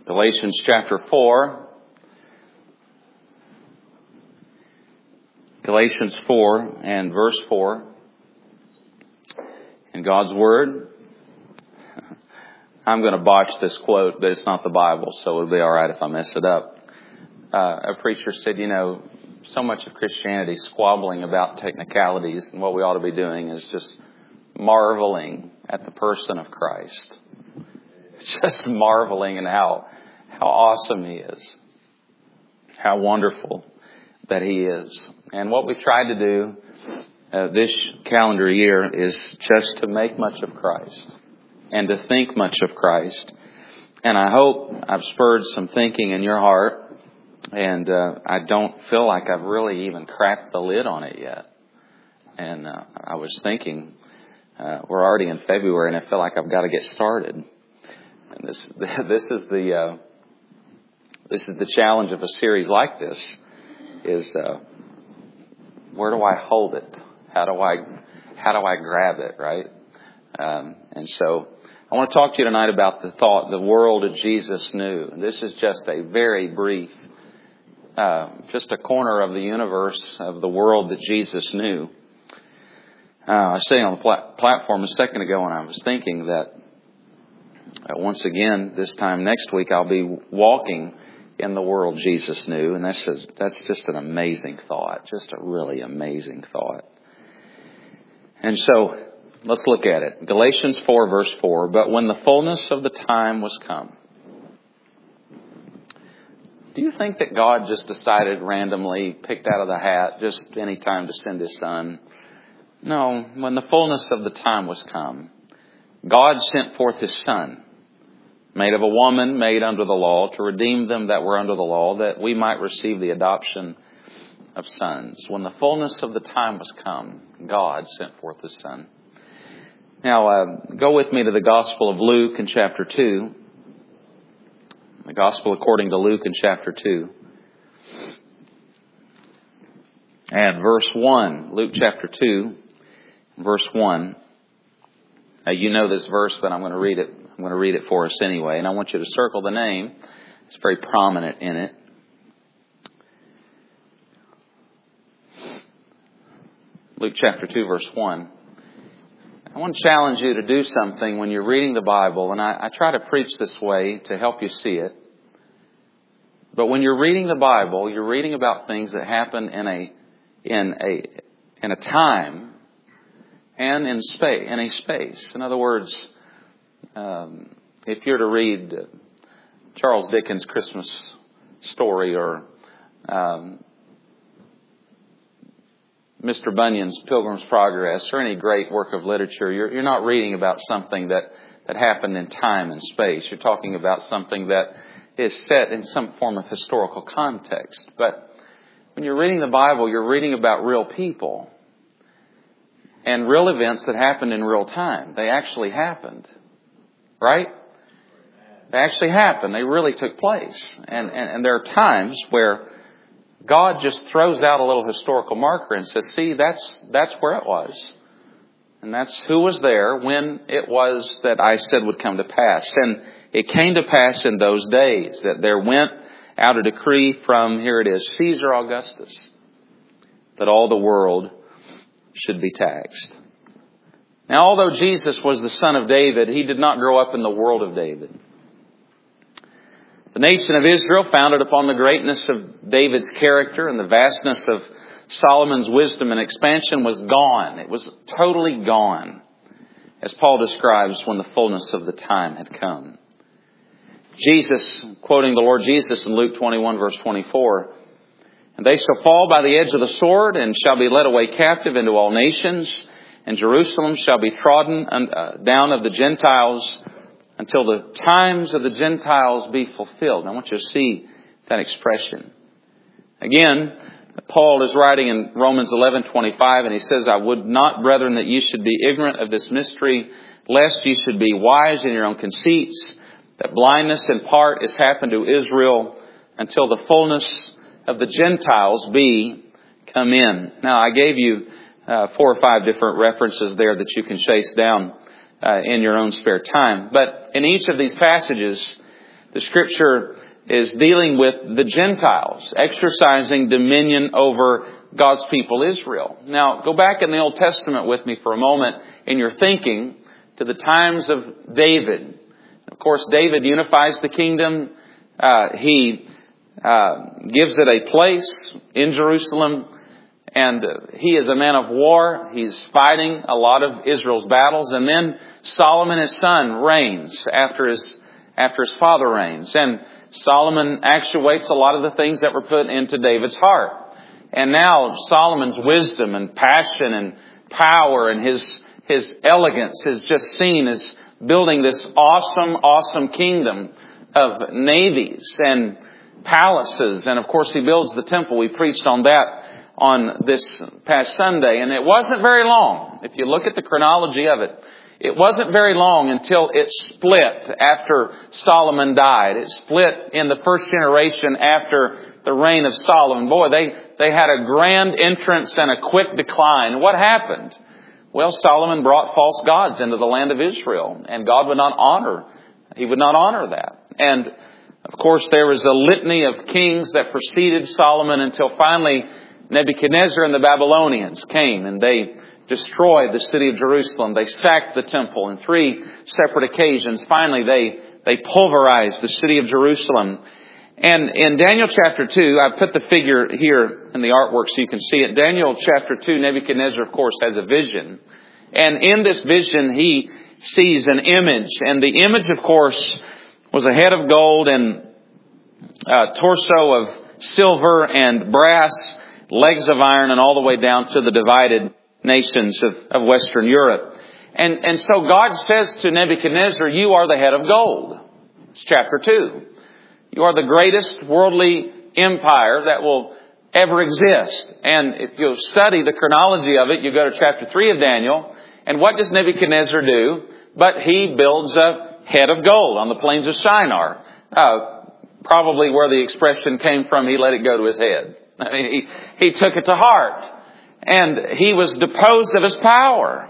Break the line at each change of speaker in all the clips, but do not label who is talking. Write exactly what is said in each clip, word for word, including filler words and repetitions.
Galatians chapter four. Galatians four and verse four. In God's Word. I'm going to botch this quote, but it's not the Bible, so it'll be all right if I mess it up. Uh, a preacher said, you know, so much of Christianity is squabbling about technicalities, and what we ought to be doing is just marveling at the person of Christ. Just marveling at how, how awesome He is. How wonderful that He is. And what we've tried to do uh, this calendar year is just to make much of Christ and to think much of Christ. And I hope I've spurred some thinking in your heart. And uh, I don't feel like I've really even cracked the lid on it yet. And uh, I was thinking, uh, we're already in February, and I feel like I've got to get started. And this this is the uh, this is the challenge of a series like this: is uh, where do I hold it? How do I how do I grab it? Right? Um, and so I want to talk to you tonight about the thought, the world that Jesus knew. And this is just a very brief. Uh, just a corner of the universe of the world that Jesus knew. Uh, I was sitting on the pla- platform a second ago and I was thinking that uh, once again, this time next week, I'll be walking in the world Jesus knew. And that's, a, that's just an amazing thought. Just a really amazing thought. And so, let's look at it. Galatians four verse four. But when the fullness of the time was come. Do you think that God just decided randomly, picked out of the hat, just any time to send His Son? No, when the fullness of the time was come, God sent forth His Son, made of a woman, made under the law, to redeem them that were under the law, that we might receive the adoption of sons. When the fullness of the time was come, God sent forth His Son. Now, uh, go with me to the Gospel of Luke in chapter two. The Gospel according to Luke in chapter two. And verse one. Luke chapter two, verse one. Now you know this verse, but I'm going to read it. I'm going to read it for us anyway. And I want you to circle the name. It's very prominent in it. Luke chapter two, verse one. I want to challenge you to do something when you're reading the Bible, and I, I try to preach this way to help you see it. But when you're reading the Bible, you're reading about things that happen in a in a in a time and in space in a space. In other words, um, if you're to read Charles Dickens' Christmas Story or um, Mister Bunyan's Pilgrim's Progress or any great work of literature, you're, you're not reading about something that, that happened in time and space. You're talking about something that is set in some form of historical context. But when you're reading the Bible, you're reading about real people and real events that happened in real time. They actually happened. Right? They actually happened. They really took place. And, and, and there are times where God just throws out a little historical marker and says, see, that's that's where it was. And that's who was there when it was that I said would come to pass. And it came to pass in those days that there went out a decree from, here it is, Caesar Augustus, that all the world should be taxed. Now, although Jesus was the son of David, He did not grow up in the world of David. The nation of Israel, founded upon the greatness of David's character and the vastness of Solomon's wisdom and expansion, was gone. It was totally gone, as Paul describes when the fullness of the time had come. Jesus, quoting the Lord Jesus in Luke twenty-one, verse twenty-four, and they shall fall by the edge of the sword and shall be led away captive into all nations, and Jerusalem shall be trodden down of the Gentiles until the times of the Gentiles be fulfilled. I want you to see that expression. Again, Paul is writing in Romans eleven twenty-five, and he says, I would not, brethren, that you should be ignorant of this mystery, lest you should be wise in your own conceits, that blindness in part is happened to Israel until the fullness of the Gentiles be come in. Now, I gave you uh, four or five different references there that you can chase down Uh, in your own spare time. But in each of these passages, the Scripture is dealing with the Gentiles exercising dominion over God's people Israel. Now, go back in the Old Testament with me for a moment in your thinking to the times of David. Of course, David unifies the kingdom. Uh, he uh, gives it a place in Jerusalem. And uh, he is a man of war. He's fighting a lot of Israel's battles. And then Solomon, his son, reigns after his, after his father reigns. And Solomon actuates a lot of the things that were put into David's heart. And now Solomon's wisdom and passion and power and his, his elegance is just seen as building this awesome, awesome kingdom of navies and palaces. And of course, he builds the temple. We preached on that on this past Sunday. And it wasn't very long. If you look at the chronology of it, it wasn't very long until it split after Solomon died. It split in the first generation after the reign of Solomon. Boy, they, they had a grand entrance and a quick decline. What happened? Well, Solomon brought false gods into the land of Israel, and God would not honor, He would not honor that. And of course, there was a litany of kings that preceded Solomon until finally Nebuchadnezzar and the Babylonians came and they destroyed the city of Jerusalem. They sacked the temple on three separate occasions. Finally, they, they pulverized the city of Jerusalem. And in Daniel chapter two, I put the figure here in the artwork so you can see it. Daniel chapter two, Nebuchadnezzar, of course, has a vision. And in this vision, he sees an image. And the image, of course, was a head of gold and a torso of silver and brass, legs of iron, and all the way down to the divided nations of, of Western Europe. And, and so God says to Nebuchadnezzar, you are the head of gold. It's chapter two. You are the greatest worldly empire that will ever exist. And if you study the chronology of it, you go to chapter three of Daniel. And what does Nebuchadnezzar do? But he builds a head of gold on the plains of Shinar. Uh, probably where the expression came from, he let it go to his head. I mean, he, he took it to heart. And he was deposed of his power.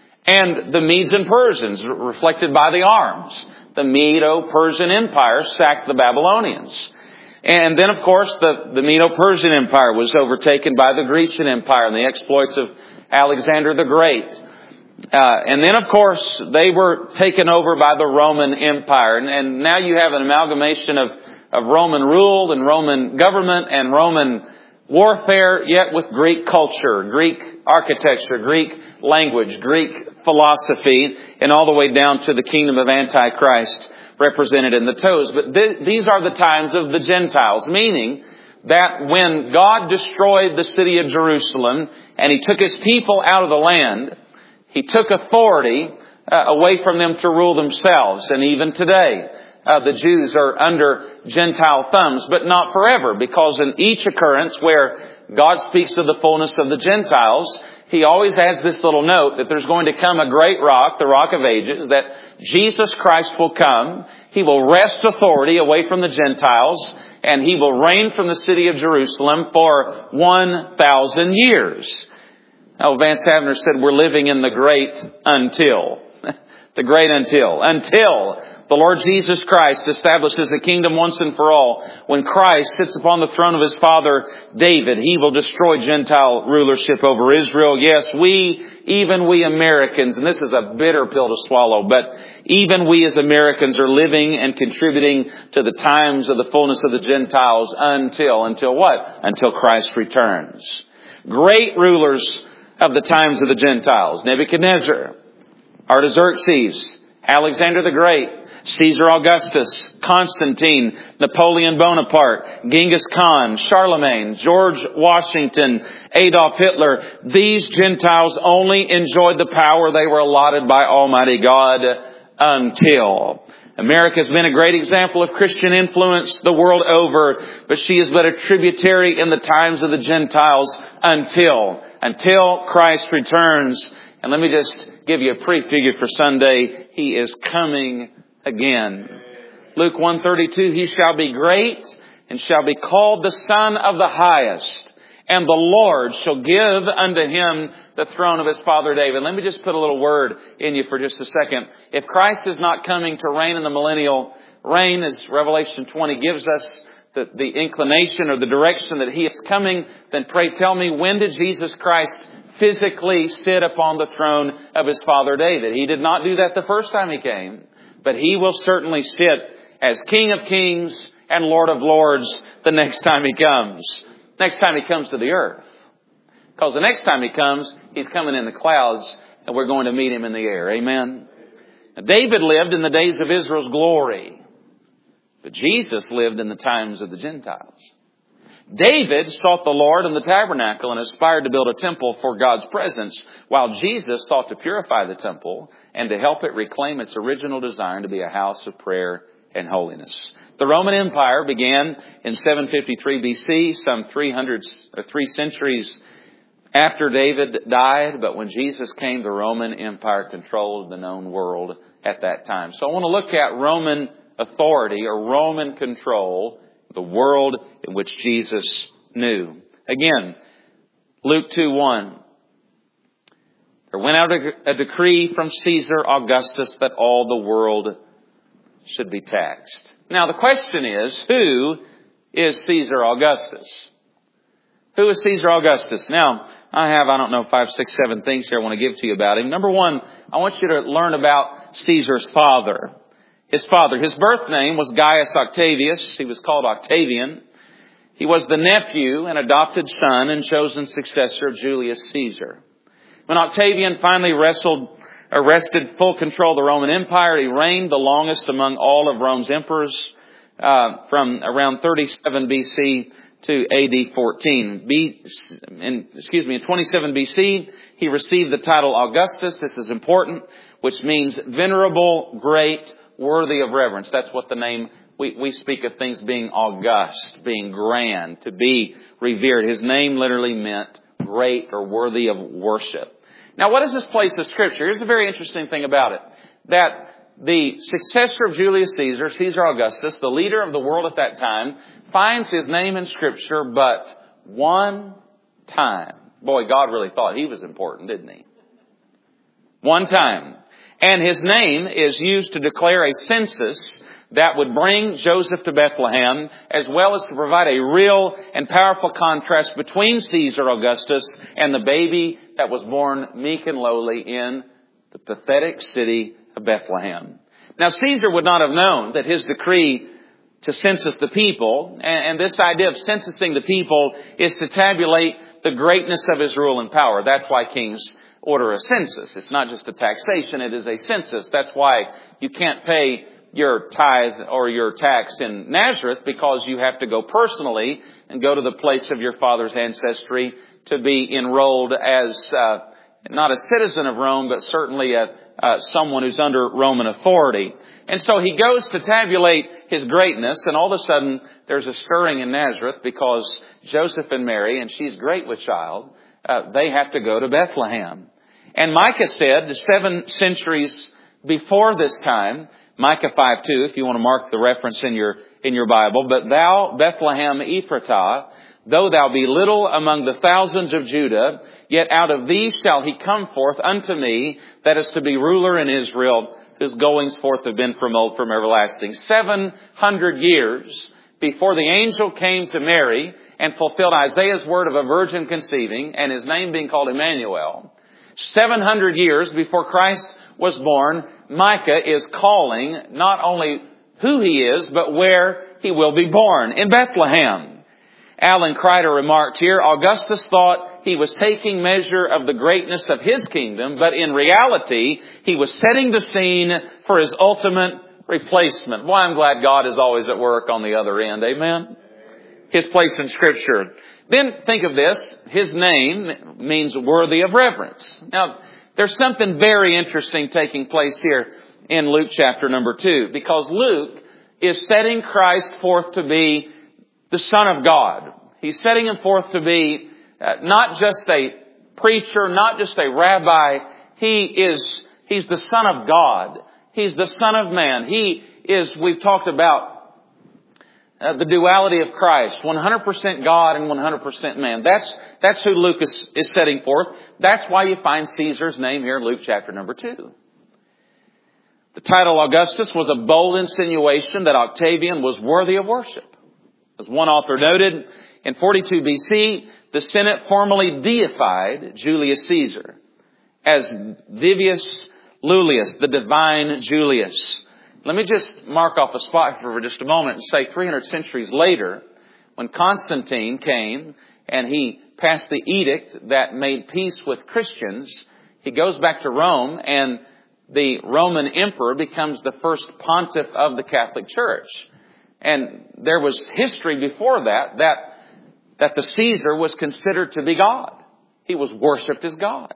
And the Medes and Persians, reflected by the arms, the Medo-Persian Empire sacked the Babylonians. And then, of course, the, the Medo-Persian Empire was overtaken by the Grecian Empire and the exploits of Alexander the Great. Uh, and then, of course, they were taken over by the Roman Empire. And, and now you have an amalgamation of, of Roman rule and Roman government and Roman warfare, yet with Greek culture, Greek architecture, Greek language, Greek philosophy, and all the way down to the kingdom of Antichrist represented in the toes. But th- these are the times of the Gentiles, meaning that when God destroyed the city of Jerusalem and He took His people out of the land, He took authority uh, away from them to rule themselves. And even today, Uh, the Jews are under Gentile thumbs, but not forever, because in each occurrence where God speaks of the fullness of the Gentiles, He always adds this little note that there's going to come a great rock, the rock of ages, that Jesus Christ will come. He will wrest authority away from the Gentiles, and He will reign from the city of Jerusalem for one thousand years. Now, Vance Havner said we're living in the great until. the great until. Until the Lord Jesus Christ establishes a kingdom once and for all. When Christ sits upon the throne of His father David, He will destroy Gentile rulership over Israel. Yes, we, even we Americans, and this is a bitter pill to swallow, but even we as Americans are living and contributing to the times of the fullness of the Gentiles until, until what? Until Christ returns. Great rulers of the times of the Gentiles. Nebuchadnezzar, Artaxerxes, Alexander the Great, Caesar Augustus, Constantine, Napoleon Bonaparte, Genghis Khan, Charlemagne, George Washington, Adolf Hitler. These Gentiles only enjoyed the power they were allotted by Almighty God until. America has been a great example of Christian influence the world over, but she is but a tributary in the times of the Gentiles until, until Christ returns. And let me just give you a prefigure for Sunday. He is coming again. Luke one thirty-two, He shall be great and shall be called the Son of the Highest. And the Lord shall give unto Him the throne of His father David. Let me just put a little word in you for just a second. If Christ is not coming to reign in the millennial reign, as Revelation twenty gives us the, the inclination or the direction that He is coming, then pray tell me, when did Jesus Christ physically sit upon the throne of His father David? He did not do that the first time He came, but He will certainly sit as King of Kings and Lord of Lords the next time He comes. Next time He comes to the earth. Because the next time He comes, He's coming in the clouds and we're going to meet Him in the air. Amen. Now, David lived in the days of Israel's glory, but Jesus lived in the times of the Gentiles. David sought the Lord in the tabernacle and aspired to build a temple for God's presence, while Jesus sought to purify the temple and to help it reclaim its original design to be a house of prayer and holiness. The Roman Empire began in seven fifty-three B C, some three hundred, or three centuries after David died. But when Jesus came, the Roman Empire controlled the known world at that time. So I want to look at Roman authority or Roman control, the world in which Jesus knew. Again, Luke two one. There went out a decree from Caesar Augustus that all the world should be taxed. Now the question is, who is Caesar Augustus? Who is Caesar Augustus? Now, I have, I don't know, five, six, seven things here I want to give to you about him. Number one, I want you to learn about Caesar's father. His father, his birth name was Gaius Octavius. He was called Octavian. He was the nephew and adopted son and chosen successor of Julius Caesar. When Octavian finally wrestled arrested full control of the Roman Empire, he reigned the longest among all of Rome's emperors, uh, from around thirty-seven B C to A D fourteen. B, in, excuse me, in twenty-seven B C, he received the title Augustus. This is important, which means venerable, great, worthy of reverence. That's what the name, we, we speak of things being august, being grand, to be revered. His name literally meant great or worthy of worship. Now, what is this place of Scripture? Here's the very interesting thing about it. That the successor of Julius Caesar, Caesar Augustus, the leader of the world at that time, finds his name in Scripture but one time. Boy, God really thought he was important, didn't He? One time. And his name is used to declare a census that would bring Joseph to Bethlehem, as well as to provide a real and powerful contrast between Caesar Augustus and the baby that was born meek and lowly in the pathetic city of Bethlehem. Now, Caesar would not have known that his decree to census the people, and this idea of censusing the people is to tabulate the greatness of his rule and power. That's why kings order a census. It's not just a taxation, it is a census. That's why you can't pay your tithe or your tax in Nazareth, because you have to go personally and go to the place of your father's ancestry to be enrolled as uh, not a citizen of Rome, but certainly a, uh, someone who's under Roman authority. And so he goes to tabulate his greatness, and all of a sudden there's a stirring in Nazareth because Joseph and Mary, and she's great with child, uh, they have to go to Bethlehem. And Micah said, seven centuries before this time, Micah five two, if you want to mark the reference in your in your Bible. But thou, Bethlehem Ephratah, though thou be little among the thousands of Judah, yet out of thee shall he come forth unto me, that is to be ruler in Israel, whose goings forth have been from old, from everlasting. Seven hundred years before the angel came to Mary and fulfilled Isaiah's word of a virgin conceiving, and his name being called Emmanuel. Seven hundred years before Christ was born, Micah is calling not only who he is, but where he will be born, in Bethlehem. Alan Kreider remarked here, Augustus thought he was taking measure of the greatness of his kingdom, but in reality, he was setting the scene for his ultimate replacement. Why, I'm glad God is always at work on the other end. Amen? His place in Scripture. Then think of this. His name means worthy of reverence. Now, there's something very interesting taking place here in Luke chapter number two, because Luke is setting Christ forth to be the Son of God. He's setting him forth to be uh, not just a preacher, not just a rabbi. He is, he's the Son of God. He's the Son of Man. He is, we've talked about Uh, the duality of Christ, one hundred percent God and one hundred percent man. That's, that's who Luke is, is setting forth. That's why you find Caesar's name here in Luke chapter number two. The title Augustus was a bold insinuation that Octavian was worthy of worship. As one author noted, in forty-two B C, the Senate formally deified Julius Caesar as Divius Lulius, the divine Julius. Let me just mark off a spot for just a moment and say three hundred centuries later, when Constantine came and he passed the edict that made peace with Christians, he goes back to Rome and the Roman emperor becomes the first pontiff of the Catholic Church. And there was history before that, that, that the Caesar was considered to be God. He was worshipped as God.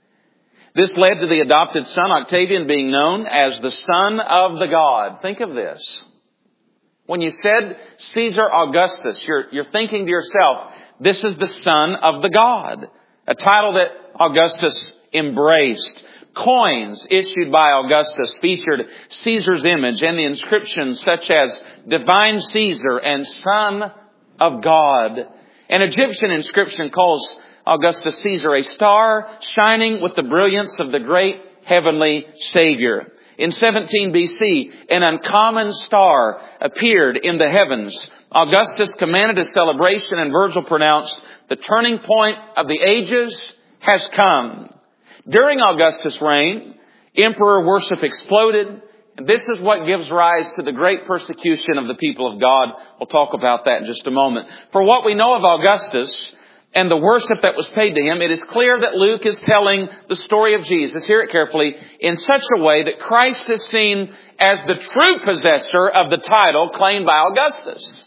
This led to the adopted son, Octavian, being known as the son of the God. Think of this. When you said Caesar Augustus, you're, you're thinking to yourself, this is the son of the God. A title that Augustus embraced. Coins issued by Augustus featured Caesar's image and the inscriptions such as Divine Caesar and Son of God. An Egyptian inscription calls Augustus Caesar a star shining with the brilliance of the great heavenly Savior. In seventeen B C, an uncommon star appeared in the heavens. Augustus commanded a celebration and Virgil pronounced, the turning point of the ages has come. During Augustus' reign, emperor worship exploded. And this is what gives rise to the great persecution of the people of God. We'll talk about that in just a moment. For what we know of Augustus and the worship that was paid to him, it is clear that Luke is telling the story of Jesus, hear it carefully, in such a way that Christ is seen as the true possessor of the title claimed by Augustus.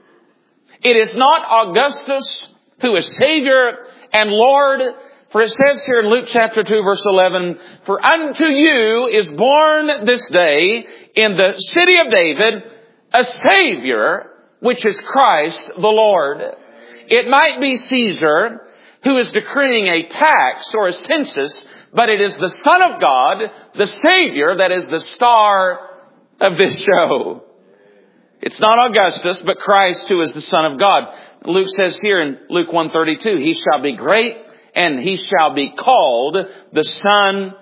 It is not Augustus who is Savior and Lord. For it says here in Luke chapter two verse eleven, for unto you is born this day in the city of David a Savior, which is Christ the Lord. It might be Caesar who is decreeing a tax or a census, but it is the Son of God, the Savior, that is the star of this show. It's not Augustus, but Christ who is the Son of God. Luke says here in Luke one thirty-two, he shall be great, and he shall be called the Son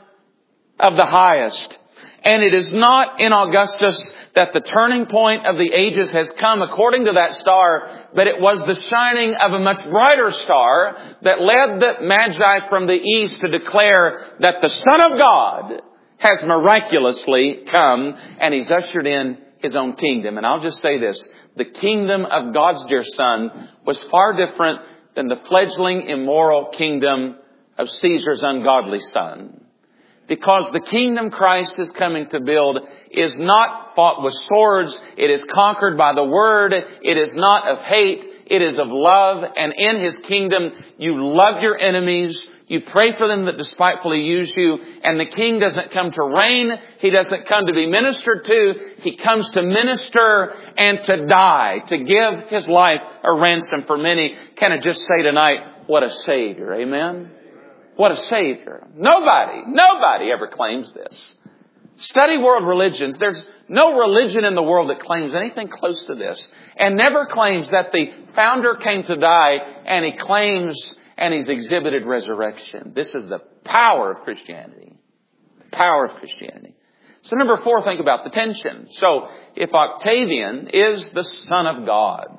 of the Highest. And it is not in Augustus that the turning point of the ages has come according to that star, but it was the shining of a much brighter star that led the Magi from the east to declare that the Son of God has miraculously come and he's ushered in his own kingdom. And I'll just say this, the kingdom of God's dear Son was far different than the fledgling immoral kingdom of Caesar's ungodly son. Because the kingdom Christ is coming to build is not fought with swords. It is conquered by the word. It is not of hate. It is of love. And in his kingdom, you love your enemies. You pray for them that despitefully use you. And the king doesn't come to reign. He doesn't come to be ministered to. He comes to minister and to die, to give his life a ransom for many. Can I just say tonight, what a Savior. Amen? What a Savior. Nobody, nobody ever claims this. Study world religions. There's no religion in the world that claims anything close to this. And never claims that the founder came to die and he claims and he's exhibited resurrection. This is the power of Christianity. The power of Christianity. So number four, think about the tension. So if Octavian is the Son of God,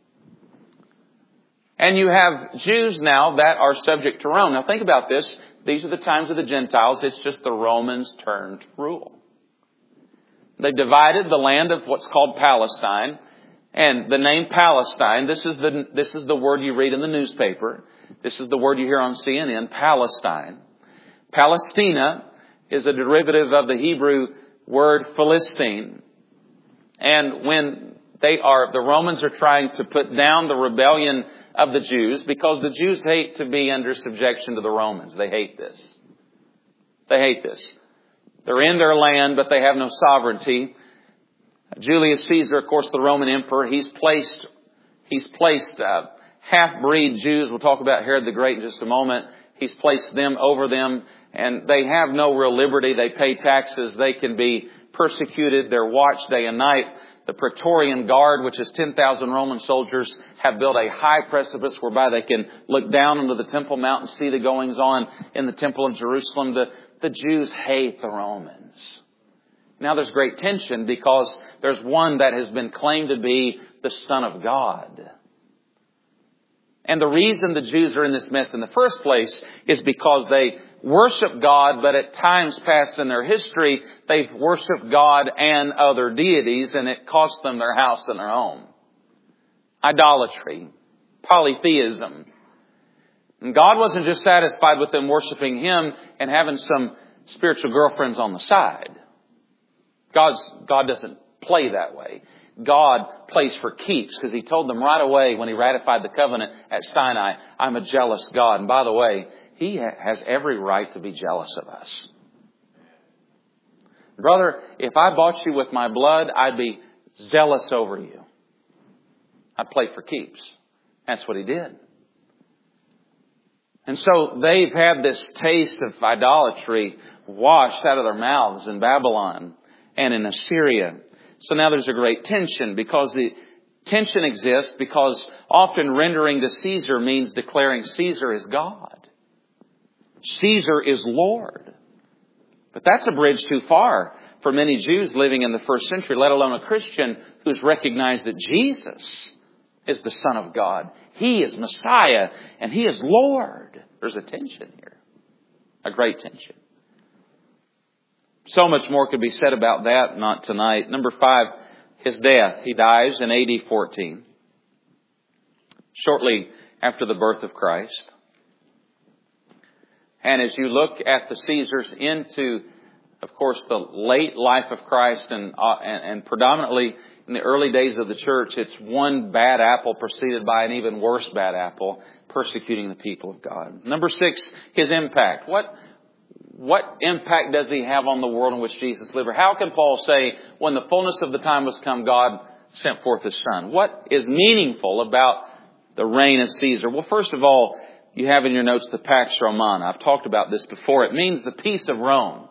and you have Jews now that are subject to Rome. Now think about this. These are the times of the Gentiles. It's just the Romans' turn to rule. They divided the land of what's called Palestine. And the name Palestine, this is the, this is the word you read in the newspaper. This is the word you hear on C N N, Palestine. Palestina is a derivative of the Hebrew word Philistine. And when they are, the Romans are trying to put down the rebellion of the Jews, because the Jews hate to be under subjection to the Romans. They hate this. They hate this. They're in their land, but they have no sovereignty. Julius Caesar, of course, the Roman emperor, he's placed, he's placed uh, half-breed Jews. We'll talk about Herod the Great in just a moment. He's placed them over them, and they have no real liberty. They pay taxes. They can be persecuted. They're watched day and night. The Praetorian Guard, which is ten thousand Roman soldiers, have built a high precipice whereby they can look down onto the Temple Mount and see the goings on in the Temple of Jerusalem. The, the Jews hate the Romans. Now there's great tension because there's one that has been claimed to be the Son of God. And the reason the Jews are in this mess in the first place is because they worship God, but at times past in their history, they've worshiped God and other deities, and it cost them their house and their home. Idolatry, polytheism. And God wasn't just satisfied with them worshiping Him and having some spiritual girlfriends on the side. God's, God doesn't play that way. God plays for keeps, because He told them right away when He ratified the covenant at Sinai, I'm a jealous God. And by the way, He has every right to be jealous of us. Brother, if I bought you with my blood, I'd be zealous over you. I'd play for keeps. That's what He did. And so they've had this taste of idolatry washed out of their mouths in Babylon and in Assyria. So now there's a great tension, because the tension exists because often rendering to Caesar means declaring Caesar is God. Caesar is Lord. But that's a bridge too far for many Jews living in the first century, let alone a Christian who's recognized that Jesus is the Son of God. He is Messiah and He is Lord. There's a tension here. A great tension. So much more could be said about that, not tonight. Number five, His death. He dies in A D fourteen, shortly after the birth of Christ. And as you look at the Caesars into, of course, the late life of Christ and, uh, and, and predominantly in the early days of the church, it's one bad apple preceded by an even worse bad apple persecuting the people of God. Number six, His impact. What What impact does He have on the world in which Jesus lived? Or how can Paul say, when the fullness of the time was come, God sent forth His Son? What is meaningful about the reign of Caesar? Well, first of all, you have in your notes the Pax Romana. I've talked about this before. It means the peace of Rome.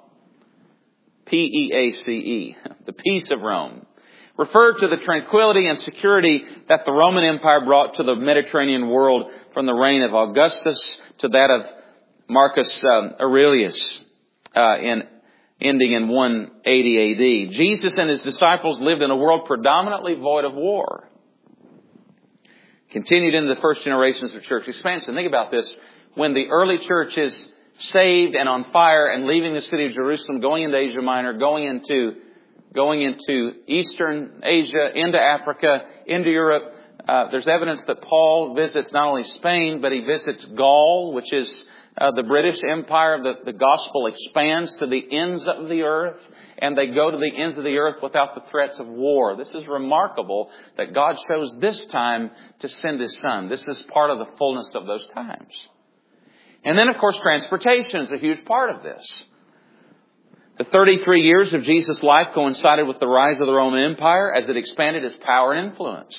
P E A C E. The peace of Rome. Referred to the tranquility and security that the Roman Empire brought to the Mediterranean world from the reign of Augustus to that of Marcus um, Aurelius, uh, in, ending in one eighty A D. Jesus and His disciples lived in a world predominantly void of war. Continued into the first generations of church expansion. Think about this. When the early church is saved and on fire and leaving the city of Jerusalem, going into Asia Minor, going into, going into Eastern Asia, into Africa, into Europe, uh, there's evidence that Paul visits not only Spain, but he visits Gaul, which is Uh, the British Empire. The, the gospel expands to the ends of the earth, and they go to the ends of the earth without the threats of war. This is remarkable that God chose this time to send His Son. This is part of the fullness of those times. And then, of course, transportation is a huge part of this. The thirty-three years of Jesus' life coincided with the rise of the Roman Empire as it expanded its power and influence.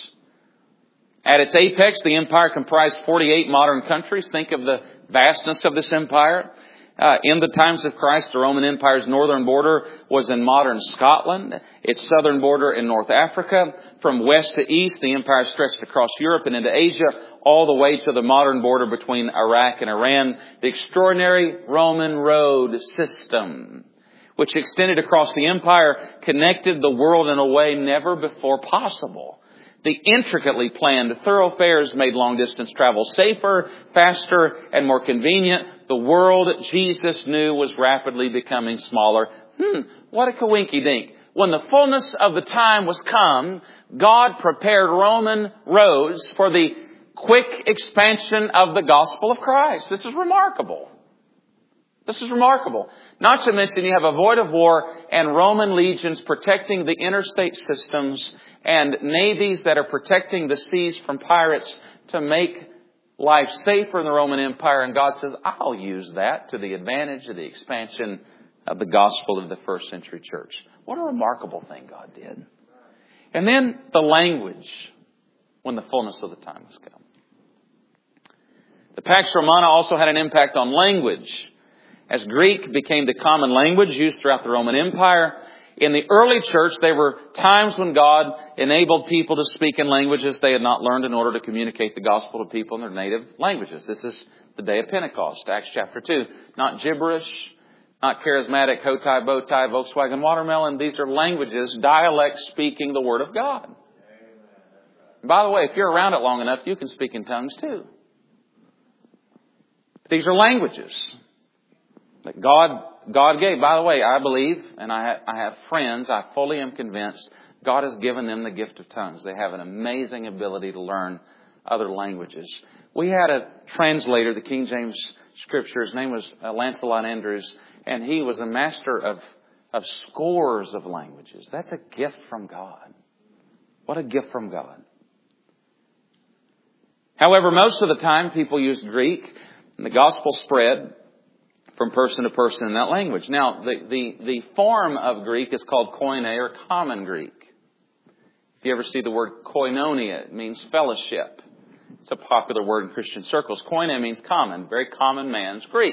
At its apex, the empire comprised forty-eight modern countries. Think of the vastness of this empire. Uh, in the times of Christ, the Roman Empire's northern border was in modern Scotland, its southern border in North Africa. From west to east, the empire stretched across Europe and into Asia, all the way to the modern border between Iraq and Iran. The extraordinary Roman road system, which extended across the empire, connected the world in a way never before possible. The intricately planned thoroughfares made long-distance travel safer, faster, and more convenient. The world Jesus knew was rapidly becoming smaller. Hmm, what a coinky-dink. When the fullness of the time was come, God prepared Roman roads for the quick expansion of the gospel of Christ. This is remarkable. This is remarkable. Not to mention you have a void of war and Roman legions protecting the interstate systems and navies that are protecting the seas from pirates to make life safer in the Roman Empire. And God says, I'll use that to the advantage of the expansion of the gospel of the first century church. What a remarkable thing God did. And then the language, when the fullness of the time has come. The Pax Romana also had an impact on language. As Greek became the common language used throughout the Roman Empire, in the early church, there were times when God enabled people to speak in languages they had not learned in order to communicate the gospel to people in their native languages. This is the day of Pentecost, Acts chapter two. Not gibberish, Not charismatic, hoe-tie, bow-tie, Volkswagen watermelon. These are languages, dialects speaking the Word of God. And by the way, if you're around it long enough, you can speak in tongues too. These are languages that God God gave. By the way, I believe, and I have, I have friends, I fully am convinced, God has given them the gift of tongues. They have an amazing ability to learn other languages. We had a translator, the King James Scripture. His name was uh, Lancelot Andrews, and he was a master of, of scores of languages. That's a gift from God. What a gift from God. However, most of the time people used Greek, and the gospel spread from person to person in that language. Now, the, the, the form of Greek is called koine, or common Greek. If you ever see the word koinonia, it means fellowship. It's a popular word in Christian circles. Koine means common, very common man's Greek.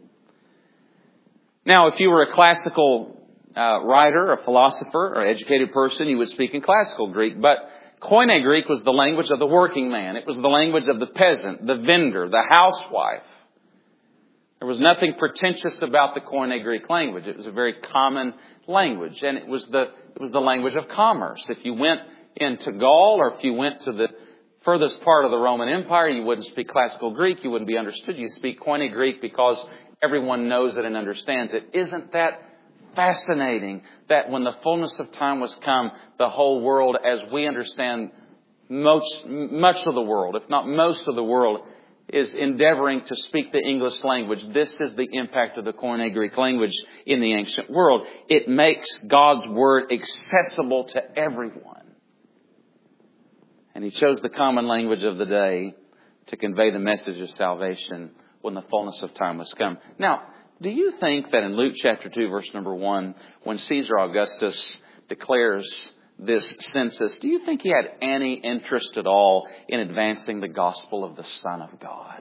Now, if you were a classical uh, writer, a philosopher, or educated person, you would speak in classical Greek. But Koine Greek was the language of the working man. It was the language of the peasant, the vendor, the housewife. There was nothing pretentious about the Koine Greek language. It was a very common language, and it was the it was the language of commerce. If you went into Gaul, or if you went to the furthest part of the Roman Empire, you wouldn't speak classical Greek. You wouldn't be understood. You speak Koine Greek because everyone knows it and understands it. Isn't that fascinating that when the fullness of time was come, the whole world, as we understand most, much of the world, if not most of the world, is endeavoring to speak the English language. This is the impact of the Koine Greek language in the ancient world. It makes God's Word accessible to everyone. And He chose the common language of the day to convey the message of salvation when the fullness of time was come. Now, do you think that in Luke chapter two, verse number one, when Caesar Augustus declares this census, do you think he had any interest at all in advancing the gospel of the Son of God?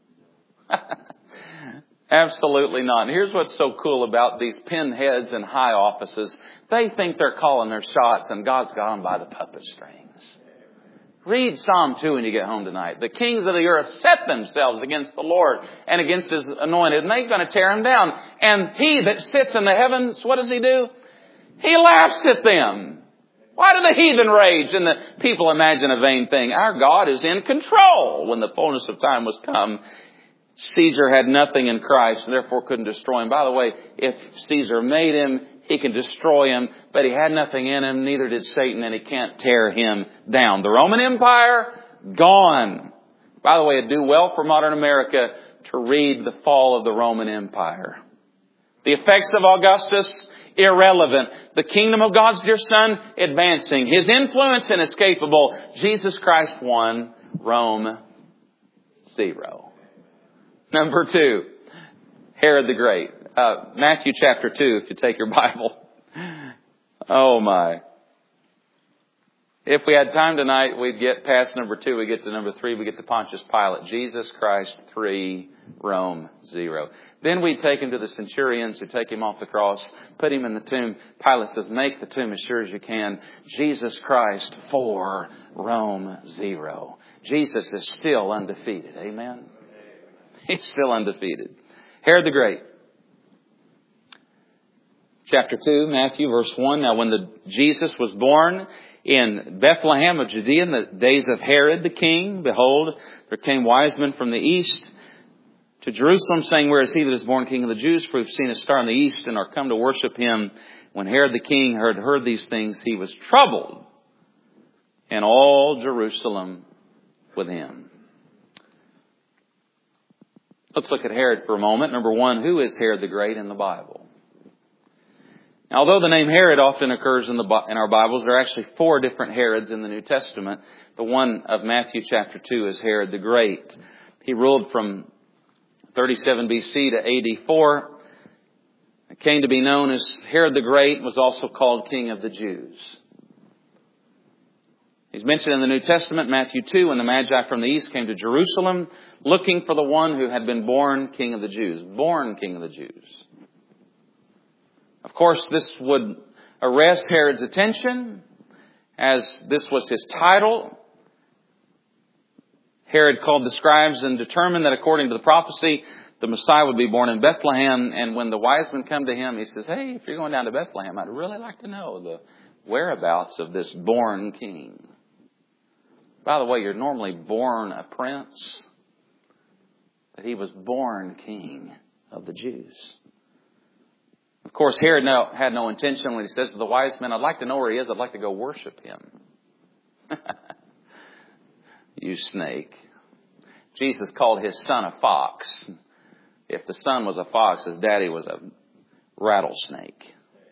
Absolutely not. And here's what's so cool about these pinheads in high offices. They think they're calling their shots, and God's got them by the puppet strings. Read Psalm two when you get home tonight. The kings of the earth set themselves against the Lord and against His anointed, and they're going to tear Him down. And He that sits in the heavens, what does He do? He laughs at them. Why do the heathen rage and the people imagine a vain thing? Our God is in control. When the fullness of time was come, Caesar had nothing in Christ, and therefore couldn't destroy Him. By the way, if Caesar made Him, he can destroy Him, but he had nothing in Him, neither did Satan, and he can't tear Him down. The Roman Empire, gone. By the way, it'd do well for modern America to read the fall of the Roman Empire. The effects of Augustus, irrelevant. The kingdom of God's dear Son, advancing. His influence, inescapable. Jesus Christ, one. Rome, zero. Number two, Herod the Great. Uh, Matthew chapter two, if you take your Bible. Oh my. If we had time tonight, we'd get past number two, we get to number three, we get to Pontius Pilate. Jesus Christ, three, Rome, zero. Then we'd take Him to the centurions who take Him off the cross, put Him in the tomb. Pilate says, make the tomb as sure as you can. Jesus Christ, four, Rome, zero. Jesus is still undefeated. Amen? He's still undefeated. Herod the Great. Chapter two, Matthew, verse one. Now when the Jesus was born in Bethlehem of Judea in the days of Herod the king, behold, there came wise men from the east to Jerusalem, saying, where is He that is born King of the Jews? For we've seen a star in the east and are come to worship Him. When Herod the king heard, heard these things, he was troubled, and all Jerusalem with him. Let's look at Herod for a moment. Number one, who is Herod the Great in the Bible? Now, although the name Herod often occurs in the in our Bibles, there are actually four different Herods in the New Testament. The one of Matthew chapter two is Herod the Great. He ruled from thirty-seven B C to A D four. It came to be known as Herod the Great, was also called King of the Jews. He's mentioned in the New Testament, Matthew two, when the Magi from the east came to Jerusalem, looking for the one who had been born King of the Jews. Born King of the Jews. Of course, this would arrest Herod's attention, as this was his title. Herod called the scribes and determined that according to the prophecy, the Messiah would be born in Bethlehem. And when the wise men come to him, he says, hey, if you're going down to Bethlehem, I'd really like to know the whereabouts of this born king. By the way, you're normally born a prince, but he was born king of the Jews. Of course, Herod no, had no intention when he says to the wise men, I'd like to know where he is. I'd like to go worship him. You snake. Jesus called his son a fox. If the son was a fox, his daddy was a rattlesnake.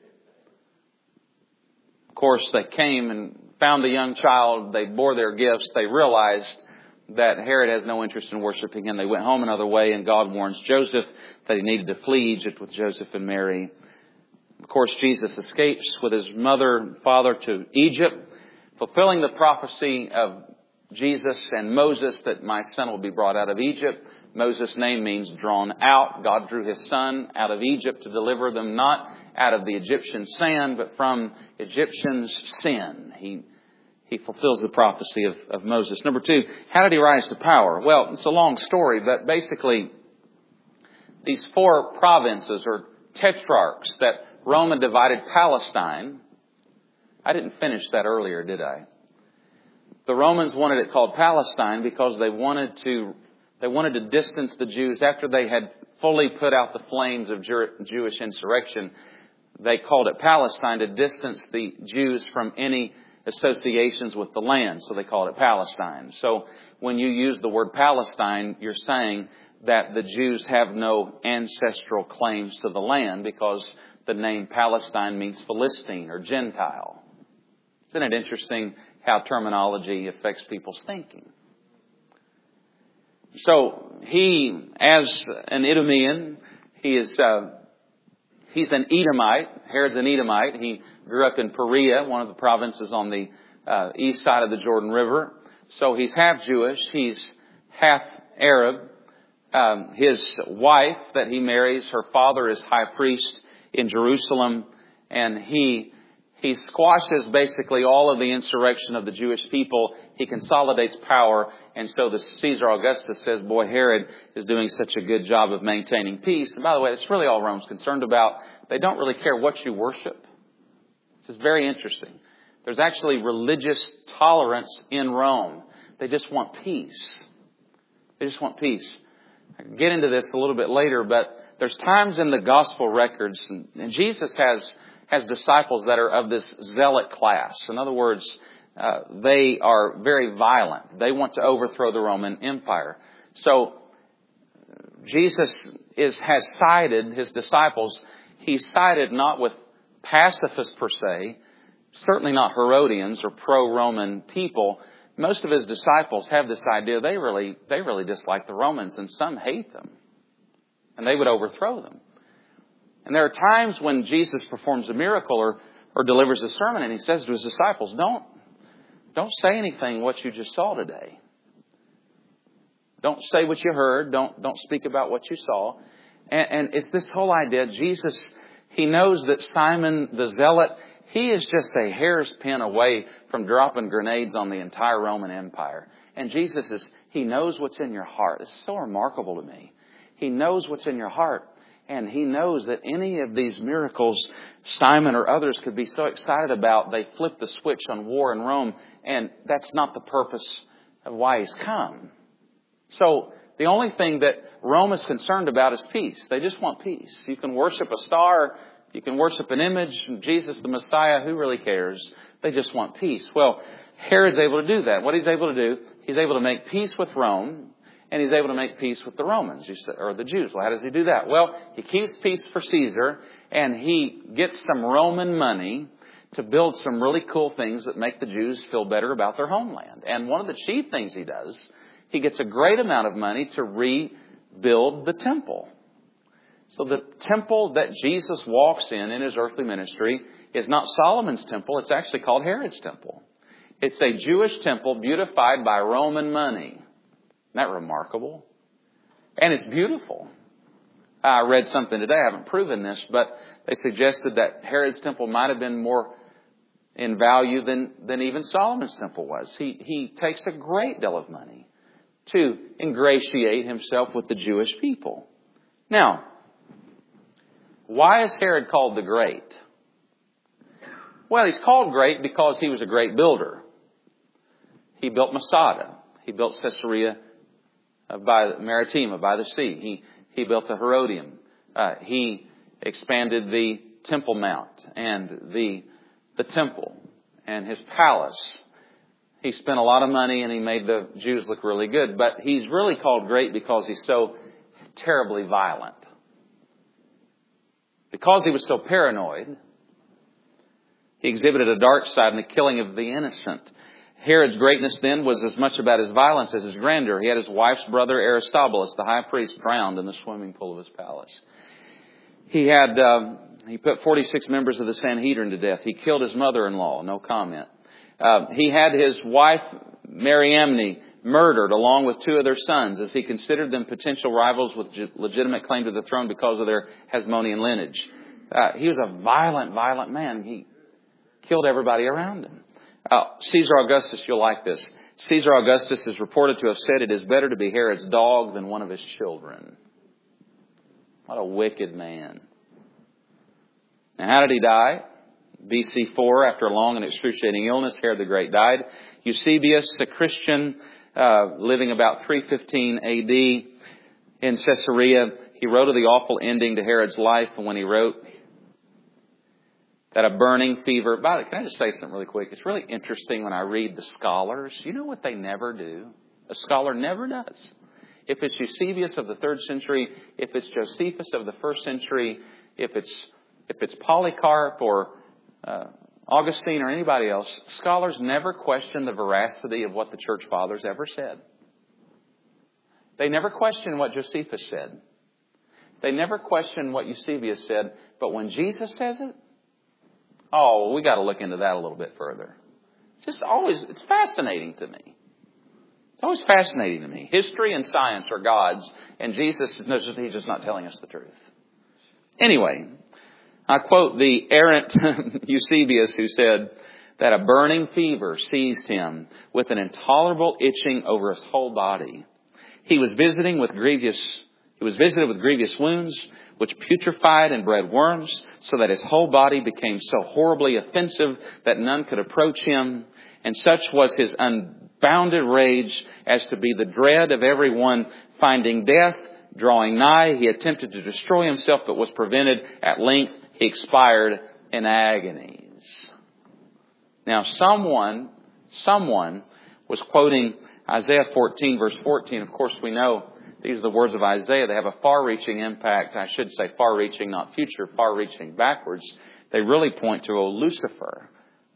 Of course, they came and found the young child. They bore their gifts. They realized that Herod has no interest in worshiping him. They went home another way, and God warns Joseph that he needed to flee Egypt with Joseph and Mary. Of course, Jesus escapes with his mother and father to Egypt, fulfilling the prophecy of Jesus and Moses that my son will be brought out of Egypt. Moses' name means drawn out. God drew his son out of Egypt to deliver them not out of the Egyptian sand, but from Egyptians' sin. He He fulfills the prophecy of, of Moses. Number two, how did he rise to power? Well, it's a long story, but basically these four provinces or tetrarchs that Rome had divided Palestine. I didn't finish that earlier, did I? The Romans wanted it called Palestine because they wanted to they wanted to distance the Jews after they had fully put out the flames of Jewish insurrection. They called it Palestine to distance the Jews from any associations with the land. So they called it Palestine. So when you use the word Palestine, you're saying that the Jews have no ancestral claims to the land because the name Palestine means Philistine or Gentile. Isn't it interesting how terminology affects people's thinking? So he, as an Idumean, he is uh, he's an Edomite. Herod's an Edomite. He grew up in Perea, one of the provinces on the uh, east side of the Jordan River. So he's half Jewish. He's half Arab. Um, his wife that he marries, her father is high priest in Jerusalem, and he he squashes basically all of the insurrection of the Jewish people. He consolidates power, and so the Caesar Augustus says, boy, Herod is doing such a good job of maintaining peace. And by the way, that's really all Rome's concerned about. They don't really care what you worship. This is very interesting. There's actually religious tolerance in Rome. They just want peace. They just want peace. I can get into this a little bit later, but there's times in the gospel records, and, and Jesus has has disciples that are of this zealot class. In other words, uh, they are very violent. They want to overthrow the Roman Empire. So Jesus is has sided his disciples. He sided not with pacifists per se, certainly not Herodians or pro-Roman people. Most of his disciples have this idea they really they really dislike the Romans, and some hate them, and they would overthrow them. And there are times when Jesus performs a miracle or, or delivers a sermon, and he says to his disciples, don't, don't say anything what you just saw today. Don't say what you heard. Don't, don't speak about what you saw. And, and it's this whole idea. Jesus, he knows that Simon the Zealot, he is just a hair's pin away from dropping grenades on the entire Roman Empire. And Jesus is, he knows what's in your heart. It's so remarkable to me. He knows what's in your heart. And he knows that any of these miracles Simon or others could be so excited about, they flip the switch on war in Rome. And that's not the purpose of why he's come. So the only thing that Rome is concerned about is peace. They just want peace. You can worship a star. You can worship an image. Jesus, the Messiah, who really cares? They just want peace. Well, Herod's able to do that. What he's able to do, he's able to make peace with Rome. And he's able to make peace with the Romans, or the Jews. Well, how does he do that? Well, he keeps peace for Caesar, and he gets some Roman money to build some really cool things that make the Jews feel better about their homeland. And one of the chief things he does, he gets a great amount of money to rebuild the temple. So the temple that Jesus walks in in his earthly ministry is not Solomon's temple. It's actually called Herod's temple. It's a Jewish temple beautified by Roman money. Isn't that remarkable? And it's beautiful. I read something today. I haven't proven this, but they suggested that Herod's temple might have been more in value than, than even Solomon's temple was. He, he takes a great deal of money to ingratiate himself with the Jewish people. Now, why is Herod called the Great? Well, he's called great because he was a great builder. He built Masada. He built Caesarea by Maritima, by the sea. He he built the Herodium. Uh, he expanded the Temple Mount and the the temple and his palace. He spent a lot of money and he made the Jews look really good. But he's really called great because he's so terribly violent. Because he was so paranoid, he exhibited a dark side in the killing of the innocent. Herod's greatness then was as much about his violence as his grandeur. He had his wife's brother Aristobulus, the high priest, drowned in the swimming pool of his palace. He had um, he put forty-six members of the Sanhedrin to death. He killed his mother-in-law. No comment. Uh, he had his wife Mariamne murdered along with two of their sons as he considered them potential rivals with legitimate claim to the throne because of their Hasmonean lineage. Uh, he was a violent, violent man. He killed everybody around him. Uh, Caesar Augustus, you'll like this. Caesar Augustus is reported to have said it is better to be Herod's dog than one of his children. What a wicked man. Now, how did he die? B C four, after a long and excruciating illness, Herod the Great died. Eusebius, a Christian, uh, living about three fifteen A D in Caesarea, he wrote of the awful ending to Herod's life when he wrote that a burning fever... By the way, can I just say something really quick? It's really interesting when I read the scholars. You know what they never do? A scholar never does. If it's Eusebius of the third century, if it's Josephus of the first century, if it's if it's Polycarp or uh, Augustine or anybody else, scholars never question the veracity of what the church fathers ever said. They never question what Josephus said. They never question what Eusebius said. But when Jesus says it, oh, well, we got to look into that a little bit further. It's just always, it's fascinating to me. It's always fascinating to me. History and science are God's, and Jesus is just, he's just not telling us the truth. Anyway, I quote the errant Eusebius, who said that a burning fever seized him with an intolerable itching over his whole body. He was visiting with grievous, he was visited with grievous wounds, which putrefied and bred worms, so that his whole body became so horribly offensive that none could approach him. And such was his unbounded rage as to be the dread of everyone finding death drawing nigh. He attempted to destroy himself, but was prevented. At length, he expired in agonies. Now, someone, someone was quoting Isaiah fourteen, verse fourteen. Of course, we know these are the words of Isaiah. They have a far-reaching impact. I should say far-reaching, not future, far-reaching backwards. They really point to, oh, Lucifer.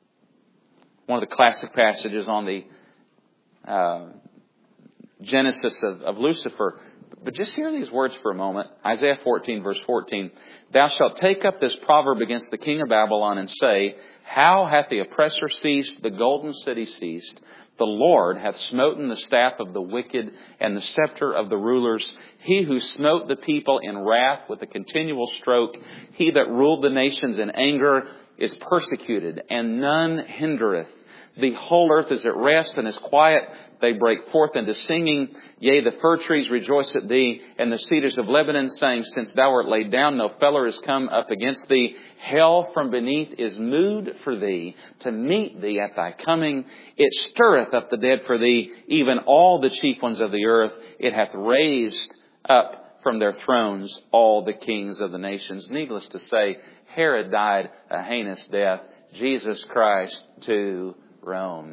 One of the classic passages on the uh, genesis of, of Lucifer. But just hear these words for a moment. Isaiah fourteen, verse fourteen. Thou shalt take up this proverb against the king of Babylon and say, how hath the oppressor ceased, the golden city ceased? The Lord hath smoten the staff of the wicked and the scepter of the rulers. He who smote the people in wrath with a continual stroke. He that ruled the nations in anger is persecuted, and none hindereth. The whole earth is at rest and is quiet. They break forth into singing. Yea, the fir trees rejoice at thee, and the cedars of Lebanon, saying, since thou art laid down, no feller is come up against thee. Hell from beneath is moved for thee, to meet thee at thy coming. It stirreth up the dead for thee, even all the chief ones of the earth. It hath raised up from their thrones all the kings of the nations. Needless to say, Herod died a heinous death. Jesus Christ to Rome,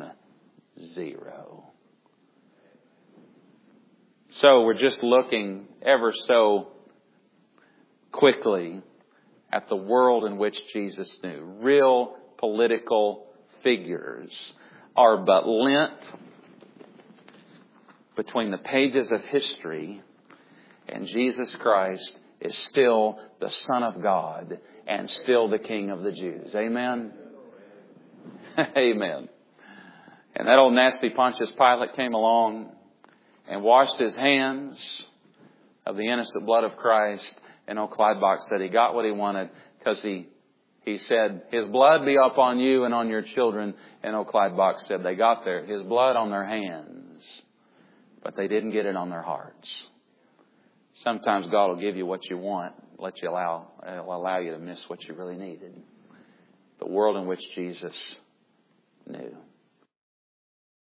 zero. So we're just looking ever so quickly at the world in which Jesus knew. Real political figures are but lent between the pages of history, and Jesus Christ is still the Son of God and still the King of the Jews. Amen? Amen. And that old nasty Pontius Pilate came along and washed his hands of the innocent blood of Christ. And old Clyde Box said he got what he wanted because he, he said, his blood be upon you and on your children. And old Clyde Box said they got their, his blood on their hands, but they didn't get it on their hearts. Sometimes God will give you what you want, let you allow, will allow you to miss what you really needed. The world in which Jesus knew.